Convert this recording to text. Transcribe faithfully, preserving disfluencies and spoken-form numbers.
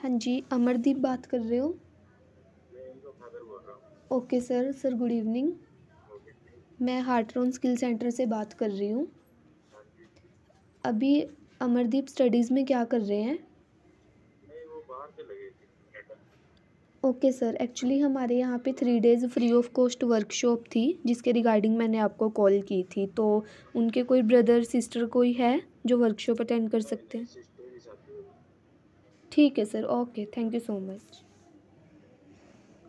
हाँ जी, अमरदीप बात कर रहे हो? मैं इनका फादर बोल रहा हूँ। Okay sir, sir good evening. Okay जी। मैं हार्ट्रॉन स्किल सेंटर से बात कर रही हूँ। हाँ जी। अभी अमरदीप स्टडीज़ में क्या कर रहे हैं? नहीं, वो बाहर चले गए थे कनाडा। ओके सर, एक्चुअली हमारे यहाँ पे three days free of cost workshop थी जिसके रिगार्डिंग मैंने आपको कॉल की थी। तो उनके कोई ब्रदर सिस्टर कोई है जो वर्कशॉप अटेंड कर नहीं सकते नहीं, हैं? सिस्टर के साथ ही हो। ठीक है sir, okay, thank you so much.